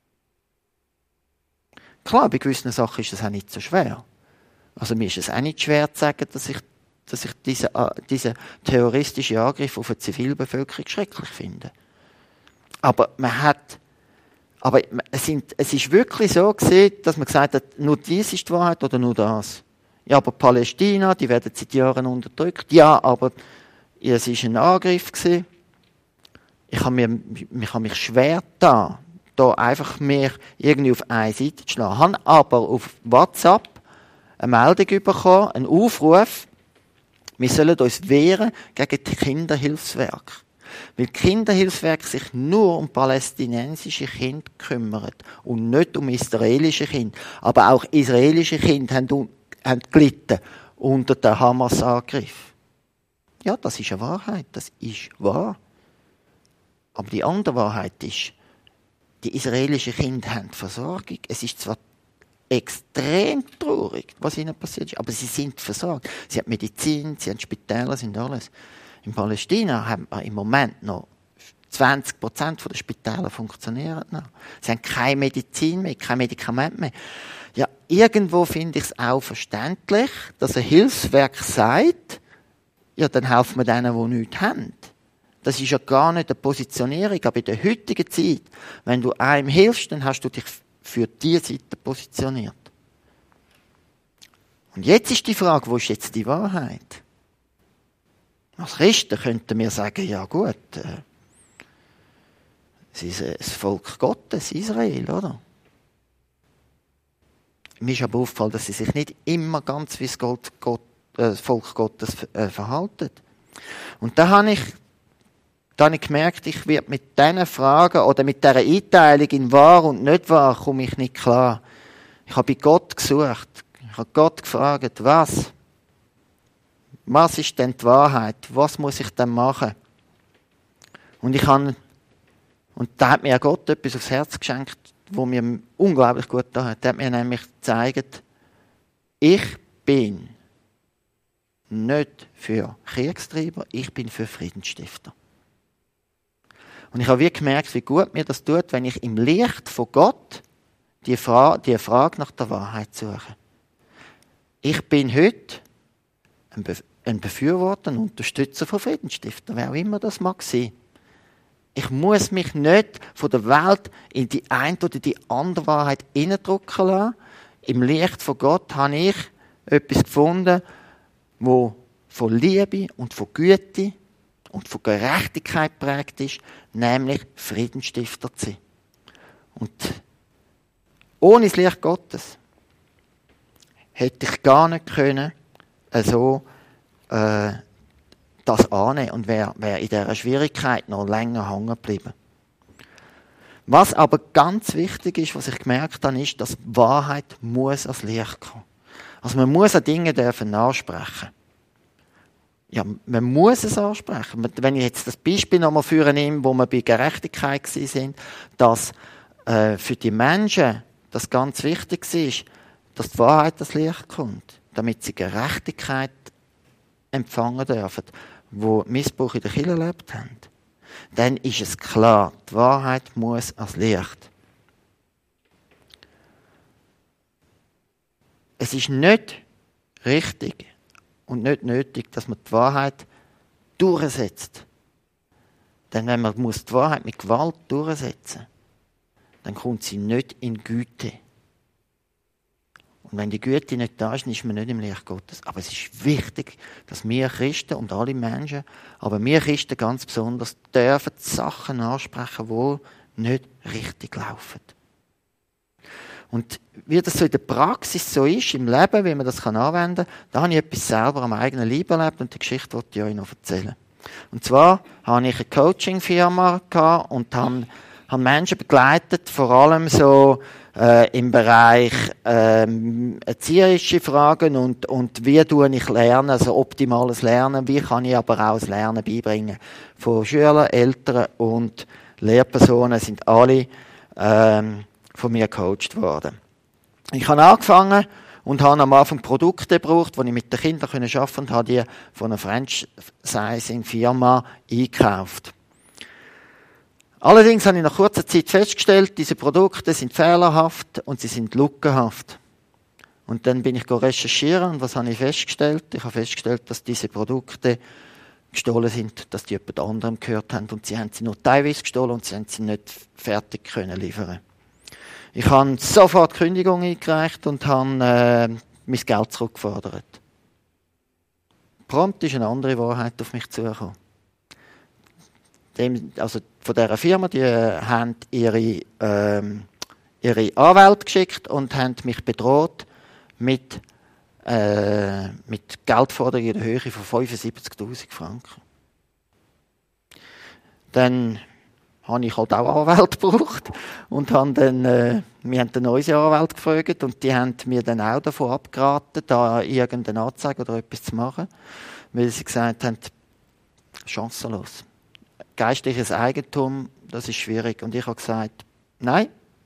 Klar, bei gewissen Sachen ist es auch nicht so schwer. Also mir ist es auch nicht schwer zu sagen, dass ich diesen terroristischen Angriff auf eine Zivilbevölkerung schrecklich finde. Aber es ist wirklich so gewesen, dass man gesagt hat, nur dies ist die Wahrheit oder nur das. Ja, aber Palästina, die werden seit Jahren unterdrückt. Ja, aber es war ein Angriff gewesen. Ich habe mich schwer getan, da einfach mehr irgendwie auf eine Seite zu schlagen. Ich habe aber auf WhatsApp eine Meldung bekommen, einen Aufruf, wir sollen uns wehren gegen die Kinderhilfswerke. Weil die Kinderhilfswerke sich nur um palästinensische Kinder kümmern und nicht um israelische Kinder. Aber auch israelische Kinder haben gelitten unter dem Hamas-Angriff. Ja, das ist eine Wahrheit, das ist wahr. Aber die andere Wahrheit ist, die israelischen Kinder haben Versorgung. Es ist zwar extrem traurig, was ihnen passiert ist, aber sie sind versorgt. Sie haben Medizin, sie haben Spitäler, sind alles. In Palästina haben wir im Moment noch 20% der Spitäler funktionieren noch. Sie haben keine Medizin mehr, kein Medikament mehr. Ja, irgendwo finde ich es auch verständlich, dass ein Hilfswerk sagt, ja, dann helfen wir denen, die nichts haben. Das ist ja gar nicht eine Positionierung, aber in der heutigen Zeit, wenn du einem hilfst, dann hast du dich für diese Seite positioniert. Und jetzt ist die Frage, wo ist jetzt die Wahrheit? Als Christen könnten wir sagen, ja gut, es ist das Volk Gottes, Israel, oder? Mir ist aber aufgefallen, dass sie sich nicht immer ganz wie das Volk Gottes verhalten. Und da habe ich gemerkt, ich werde mit diesen Fragen oder mit dieser Einteilung in wahr und nicht wahr, komme ich nicht klar. Ich habe bei Gott gesucht. Ich habe Gott gefragt, was ist denn die Wahrheit? Was muss ich denn machen? Und da hat mir Gott etwas aufs Herz geschenkt, wo mir unglaublich gut da hat. Er hat mir nämlich gezeigt, ich bin nicht für Kriegstreiber, ich bin für Friedensstifter. Und ich habe wirklich gemerkt, wie gut mir das tut, wenn ich im Licht von Gott die Frage nach der Wahrheit suche. Ich bin heute ein Befürworter, ein Unterstützer von Friedensstifter, wer auch immer das mag sein. Ich muss mich nicht von der Welt in die eine oder die andere Wahrheit hineindrücken lassen. Im Licht von Gott habe ich etwas gefunden, wo von Liebe und von Güte und von Gerechtigkeit prägt ist, nämlich Friedensstifter zu sein. Und ohne das Licht Gottes hätte ich gar nicht können, so das annehmen und wäre in dieser Schwierigkeit noch länger hängen geblieben. Was aber ganz wichtig ist, was ich gemerkt habe, ist, dass Wahrheit muss ans Licht kommen. Also man muss an Dinge dürfen ansprechen. Ja, man muss es ansprechen. Wenn ich jetzt das Beispiel nochmal führen nehme, wo wir bei Gerechtigkeit sind, dass für die Menschen das ganz wichtig ist, dass die Wahrheit ans Licht kommt, damit sie Gerechtigkeit empfangen dürfen, wo Missbrauch in der Kirche erlebt haben. Dann ist es klar, die Wahrheit muss ans Licht. Es ist nicht richtig und nicht nötig, dass man die Wahrheit durchsetzt. Denn wenn man die Wahrheit mit Gewalt durchsetzen muss, dann kommt sie nicht in Güte. Und wenn die Güte nicht da ist, dann ist man nicht im Licht Gottes. Aber es ist wichtig, dass wir Christen und alle Menschen, aber wir Christen ganz besonders, dürfen Sachen ansprechen, die nicht richtig laufen. Und wie das so in der Praxis so ist, im Leben, wie man das anwenden kann, da habe ich etwas selber am eigenen Leib erlebt und die Geschichte wollte ich euch noch erzählen. Und zwar habe ich eine Coaching-Firma gehabt und habe Menschen begleitet, vor allem so im Bereich erzieherische Fragen und wie tue ich lernen, also optimales Lernen, wie kann ich aber auch das Lernen beibringen. Von Schülern, Eltern und Lehrpersonen sind alle von mir gecoacht worden. Ich habe angefangen und habe am Anfang Produkte gebraucht, die ich mit den Kindern arbeiten konnte und habe die von einer Franchising-Firma eingekauft. Allerdings habe ich nach kurzer Zeit festgestellt, diese Produkte sind fehlerhaft und sie sind lückenhaft. Und dann bin ich recherchieren und was habe ich festgestellt? Ich habe festgestellt, dass diese Produkte gestohlen sind, dass die jemand anderem gehört haben und sie haben sie nur teilweise gestohlen und sie haben sie nicht fertig können liefern. Ich habe sofort Kündigung eingereicht und habe mein Geld zurückgefordert. Prompt ist eine andere Wahrheit auf mich zugekommen. Also von dieser Firma, die haben ihre Anwälte geschickt und haben mich bedroht mit Geldforderungen in der Höhe von 75'000 Franken. Dann habe ich halt auch Anwälte gebraucht und haben dann, wir haben dann unsere Anwälte gefragt und die haben mir dann auch davon abgeraten, da irgendeine Anzeige oder etwas zu machen, weil sie gesagt haben, chancenlos. Geistliches Eigentum, das ist schwierig. Und ich habe gesagt, nein,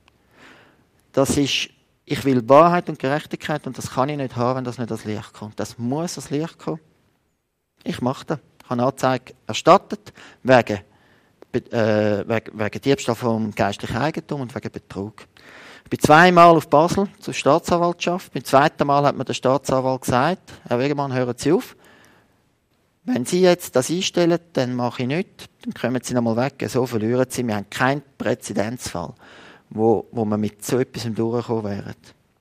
ich will Wahrheit und Gerechtigkeit und das kann ich nicht haben, wenn das nicht ans Licht kommt. Das muss ans Licht kommen. Ich mache das. Ich habe eine Anzeige erstattet, wegen Diebstahl vom geistlichen Eigentum und wegen Betrug. Ich bin zweimal auf Basel zur Staatsanwaltschaft. Beim zweiten Mal hat mir der Staatsanwalt gesagt, Herr Wegemann, hören Sie auf. Wenn Sie jetzt das einstellen, dann mache ich nichts, dann kommen Sie nochmal weg, so verlieren Sie. Wir haben keinen Präzedenzfall, wo wir mit so etwas durchgekommen wären.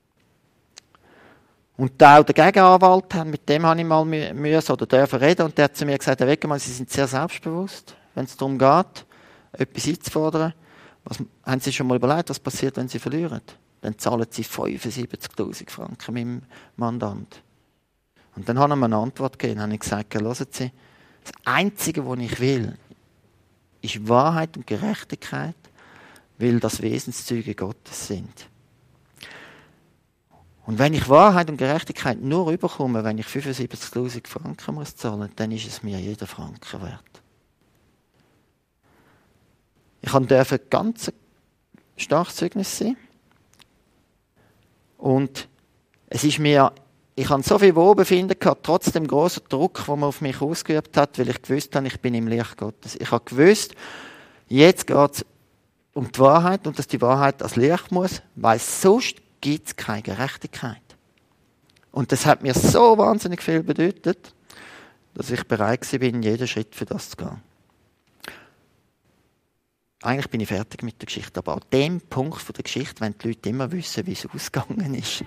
Und auch der Gegenanwalt, mit dem habe ich mal dürfen reden und der hat zu mir gesagt, Herr Wegemann, Sie sind sehr selbstbewusst, wenn es darum geht, etwas einzufordern. Haben Sie schon mal überlegt, was passiert, wenn Sie verlieren? Dann zahlen Sie 75'000 Franken meinem Mandant. Und dann haben wir eine Antwort gegeben. Dann habe ich gesagt, hören Sie, das Einzige, was ich will, ist Wahrheit und Gerechtigkeit, weil das Wesenszüge Gottes sind. Und wenn ich Wahrheit und Gerechtigkeit nur überkomme, wenn ich 75'000 Franken muss zahlen, dann ist es mir jeder Franken wert. Ich durfte ganz starkes Zeugnis sein. Und es ist mir, ich hatte so viel Wohlbefinden gehabt, trotz dem grossen Druck, den man auf mich ausgeübt hat, weil ich gewusst habe, ich bin im Licht Gottes. Ich habe gewusst, jetzt geht es um die Wahrheit und dass die Wahrheit ans Licht muss, weil sonst gibt es keine Gerechtigkeit. Und das hat mir so wahnsinnig viel bedeutet, dass ich bereit war, jeden Schritt für das zu gehen. Eigentlich bin ich fertig mit der Geschichte, aber an dem Punkt der Geschichte wollen die Leute immer wissen, wie es ausgegangen ist.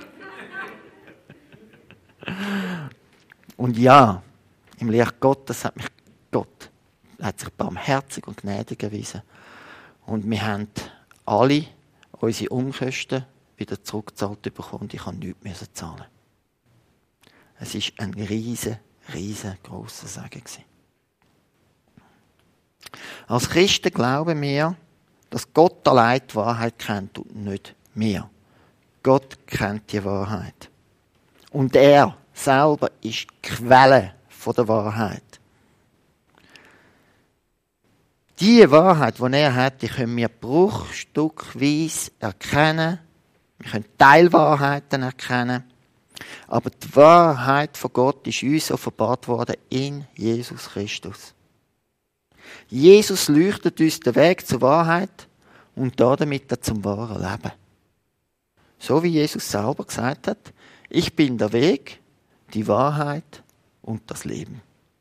Und ja, im Licht Gottes hat sich barmherzig und gnädig erwiesen. Und wir haben alle unsere Umkosten wieder zurückgezahlt bekommen und ich musste nichts zahlen. Es war ein riesengroßer Segen. Als Christen glauben wir, dass Gott allein die Wahrheit kennt und nicht wir. Gott kennt die Wahrheit. Und er selber ist die Quelle der Wahrheit. Die Wahrheit, die er hat, die können wir bruchstückweise erkennen. Wir können Teilwahrheiten erkennen. Aber die Wahrheit von Gott ist uns offenbart worden in Jesus Christus. Jesus leuchtet uns den Weg zur Wahrheit und damit zum wahren Leben. So wie Jesus selber gesagt hat, ich bin der Weg, die Wahrheit und das Leben.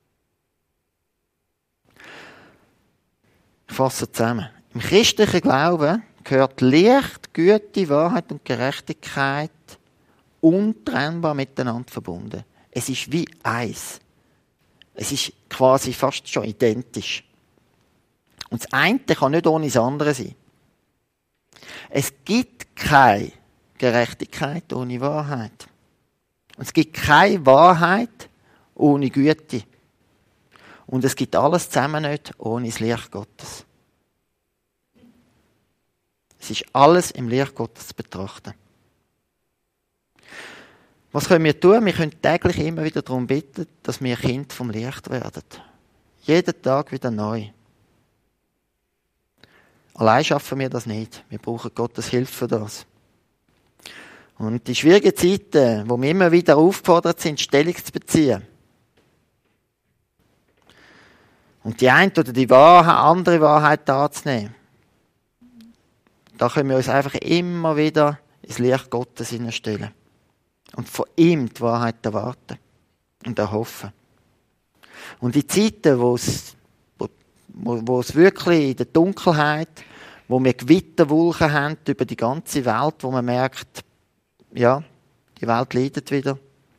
Ich fasse zusammen. Im christlichen Glauben gehört Licht, Güte, Wahrheit und Gerechtigkeit untrennbar miteinander verbunden. Es ist wie eins. Es ist quasi fast schon identisch. Und das eine kann nicht ohne das andere sein. Es gibt keine Gerechtigkeit ohne Wahrheit. Und es gibt keine Wahrheit ohne Güte. Und es gibt alles zusammen nicht ohne das Licht Gottes. Es ist alles im Licht Gottes zu betrachten. Was können wir tun? Wir können täglich immer wieder darum bitten, dass wir Kind vom Licht werden. Jeden Tag wieder neu. Allein schaffen wir das nicht. Wir brauchen Gottes Hilfe für das. Und die schwierigen Zeiten, wo wir immer wieder aufgefordert sind, Stellung zu beziehen. Und die eine oder die andere Wahrheit anzunehmen. Da können wir uns einfach immer wieder ins Licht Gottes hineinstellen. Und von ihm die Wahrheit erwarten und erhoffen. Und die Zeiten, wo es wirklich in der Dunkelheit, wo wir Gewitterwolken haben über die ganze Welt, wo man merkt, ja, die Welt leidet wieder.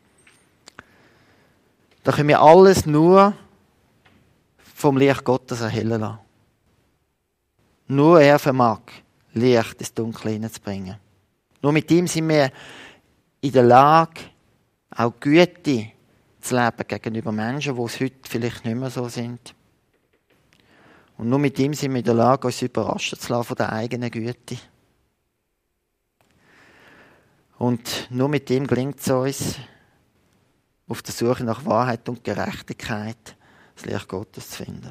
Da können wir alles nur vom Licht Gottes erhellen lassen. Nur er vermag, Licht ins Dunkel hineinzubringen. Nur mit ihm sind wir in der Lage, auch Güte zu leben gegenüber Menschen, die es heute vielleicht nicht mehr so sind. Und nur mit ihm sind wir in der Lage, uns überraschen zu lassen von der eigenen Güte. Und nur mit ihm gelingt es uns, auf der Suche nach Wahrheit und Gerechtigkeit das Licht Gottes zu finden.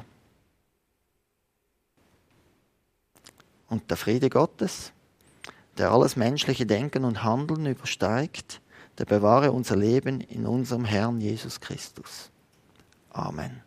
Und der Friede Gottes, der alles menschliche Denken und Handeln übersteigt, der bewahre unser Leben in unserem Herrn Jesus Christus. Amen.